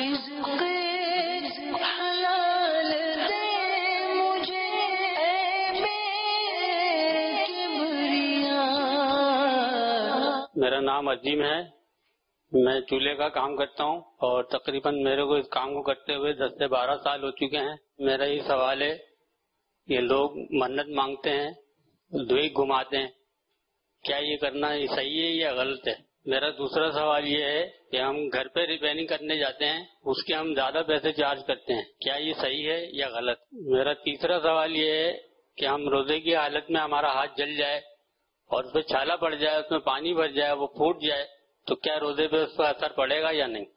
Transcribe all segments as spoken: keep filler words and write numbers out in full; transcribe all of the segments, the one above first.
میرا نام عظیم ہے، میں چولہے کا کام کرتا ہوں اور تقریباً میرے کو اس کام کو کرتے ہوئے دس سے بارہ سال ہو چکے ہیں۔ میرا یہ سوال ہے، یہ لوگ منت مانگتے ہیں، دھوئی گھماتے ہیں، کیا یہ کرنا یہ صحیح ہے یا غلط ہے؟ میرا دوسرا سوال یہ ہے کہ ہم گھر پہ ریپیئرنگ کرنے جاتے ہیں، اس کے ہم زیادہ پیسے چارج کرتے ہیں، کیا یہ صحیح ہے یا غلط؟ میرا تیسرا سوال یہ ہے کہ ہم روزے کی حالت میں ہمارا ہاتھ جل جائے اور اس پہ چھالا پڑ جائے، اس میں پانی بھر جائے، وہ پھوٹ جائے، تو کیا روزے پہ اس کا اثر پڑے گا یا نہیں؟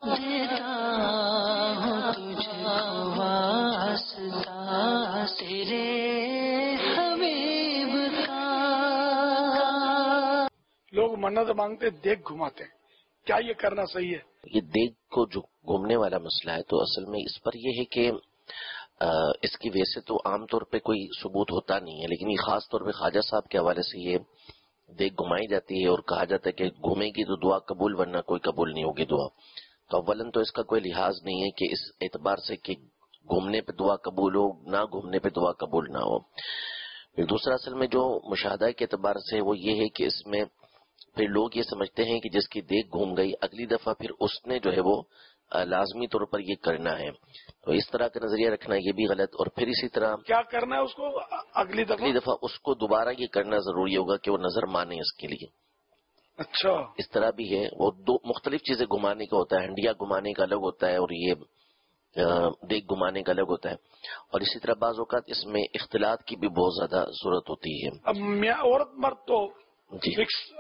لوگ منت مانگتے دیکھ گھماتے ہیں، کیا یہ کرنا صحیح ہے؟ یہ دیکھ کو جو گھومنے والا مسئلہ ہے تو اصل میں اس پر یہ ہے کہ اس کی ویسے تو عام طور پہ کوئی ثبوت ہوتا نہیں ہے، لیکن یہ خاص طور پہ خواجہ صاحب کے حوالے سے یہ دیکھ گھمائی جاتی ہے اور کہا جاتا ہے کہ گھومے گی تو دعا قبول، ورنہ کوئی قبول نہیں ہوگی دعا۔ تو اولاً تو اس کا کوئی لحاظ نہیں ہے کہ اس اعتبار سے کہ گھومنے پہ دعا قبول ہو، نہ گھومنے پہ دعا قبول نہ ہو۔ پھر دوسرا اصل میں جو مشاہدہ کے اعتبار سے وہ یہ ہے کہ اس میں پھر لوگ یہ سمجھتے ہیں کہ جس کی دیکھ گھوم گئی اگلی دفعہ پھر اس نے جو ہے وہ لازمی طور پر یہ کرنا ہے، تو اس طرح کا نظریہ رکھنا یہ بھی غلط۔ اور پھر اسی طرح کیا کرنا ہے اس کو اگلی دفعہ اگلی دفعہ اس کو دوبارہ یہ کرنا ضروری ہوگا کہ وہ نظر مانے اس کے لیے۔ اچھا، اس طرح بھی ہے، وہ دو مختلف چیزیں گھمانے کا ہوتا ہے، ہنڈیا گھمانے کا الگ ہوتا ہے اور یہ دیکھ گھمانے کا الگ ہوتا ہے، اور اسی طرح بعض اوقات اس میں اختلاط کی بھی بہت زیادہ ضرورت ہوتی ہے۔ اب میاں عورت مرد تو جی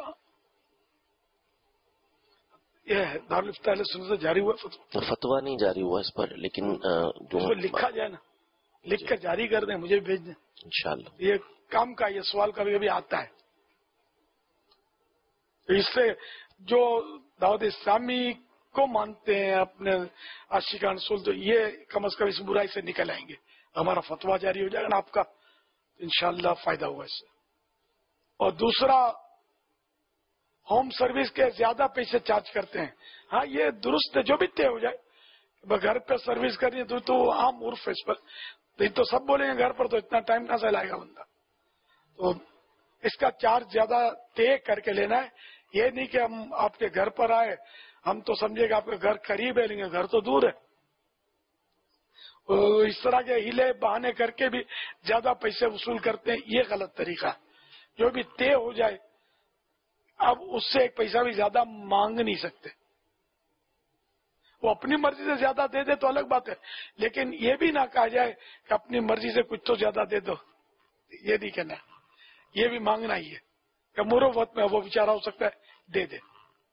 یہ دارالفتہ اہل سنت سے جاری ہوا فتویٰ فتویٰ نہیں جاری ہوا اس پر، لیکن جو لکھا جائے نا، لکھ کر جاری کر دیں، مجھے بھیج دیں انشاءاللہ۔ یہ کام کا یہ سوال کبھی کبھی آتا ہے، اس سے جو دعوت اسلامی کو مانتے ہیں اپنے عاشقان رسول، تو یہ کم از کم اس برائی سے نکل آئیں گے۔ ہمارا فتویٰ جاری ہو جائے گا نا آپ کا، تو انشاءاللہ فائدہ ہوگا اس سے۔ اور دوسرا، ہوم سروس کے زیادہ پیسے چارج کرتے ہیں، ہاں یہ درست ہے، جو بھی طے ہو جائے، گھر پہ سروس کرنی ہے تو عام عرف ہے اس پر، تو سب بولیں گے گھر پر تو اتنا ٹائم کہاں سے لائے گا بندہ، تو اس کا چارج زیادہ طے کر کے لینا ہے۔ یہ نہیں کہ ہم آپ کے گھر پر آئے، ہم تو سمجھے کہ آپ کے گھر قریب ہے لیکن گھر تو دور ہے، اس طرح کے ہیلے بہانے کر کے بھی زیادہ پیسے وصول کرتے ہیں، یہ غلط طریقہ ہے۔ جو بھی طے ہو جائے، اب اس سے ایک پیسہ بھی زیادہ مانگ نہیں سکتے، وہ اپنی مرضی سے زیادہ دے دے تو الگ بات ہے، لیکن یہ بھی نہ کہا جائے کہ اپنی مرضی سے کچھ تو زیادہ دے دو، یہ نہیں کہنا، یہ بھی مانگنا ہی ہے کہ مروت میں وہ بیچارہ ہو سکتا ہے دے دے۔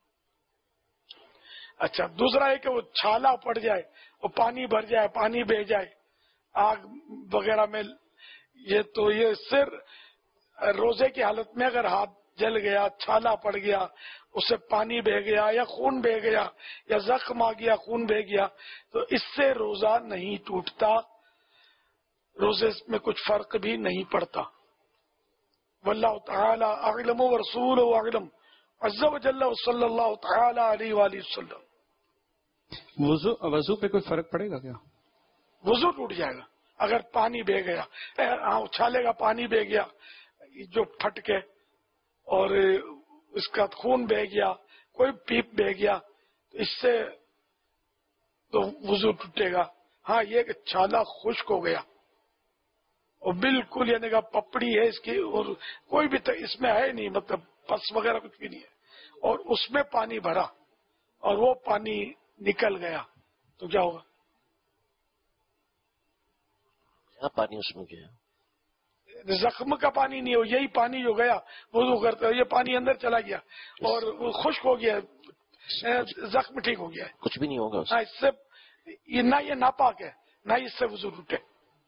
اچھا، دوسرا ہے کہ وہ چھالا پڑ جائے، وہ پانی بھر جائے، پانی بہ جائے آگ وغیرہ میں، یہ تو یہ صرف روزے کی حالت میں اگر ہاتھ جل گیا، چھالا پڑ گیا، اس سے پانی بہ گیا یا خون بہ گیا یا زخم آ گیا، خون بہ گیا، تو اس سے روزہ نہیں ٹوٹتا، روزے میں کچھ فرق بھی نہیں پڑتا۔ واللہ تعالی اعلم ورسولہ اعلم عز وجل صلی اللہ تعالی علیہ وآلہ وسلم۔ وضو وضو پہ کوئی فرق پڑے گا کیا؟ وضو ٹوٹ جائے گا اگر پانی بہ گیا، چھالے کا پانی بہ گیا جو پھٹ کے، اور اس کا خون بہ گیا، کوئی پیپ بہ گیا، تو اس سے تو وضو ٹوٹے گا۔ ہاں یہ کہ چھالا خشک ہو گیا اور بالکل یعنی کہ پپڑی ہے اس کی اور کوئی بھی اس میں ہے نہیں، مطلب پس وغیرہ کچھ بھی نہیں ہے، اور اس میں پانی بھرا اور وہ پانی نکل گیا تو کیا ہوگا؟ کیا پانی اس میں گیا؟ زخم کا پانی نہیں ہو، یہی پانی جو گیا وضو کرتے یہ پانی اندر چلا گیا اور وہ خشک ہو گیا، زخم ٹھیک ہو گیا ہے، کچھ بھی نہیں ہوگا اس اس سے، یہ نہ یہ ناپاک ہے نہ اس سے وضو ٹوٹے۔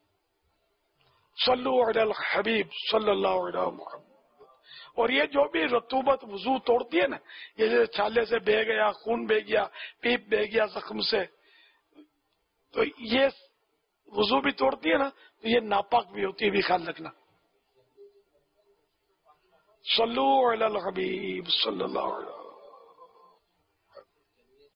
صلو علی الحبیب صلی اللہ علیہ محمد۔ اور یہ جو بھی رطوبت وضو توڑتی ہے نا، یہ جیسے چھالے سے بہ گیا، خون بہ گیا، پیپ بہ گیا زخم سے، تو یہ وضو بھی توڑتی ہے نا، تو یہ ناپاک بھی ہوتی ہے، بھی خیال رکھنا۔ صلو علی الحبیب صلی اللہ علیہ وسلم۔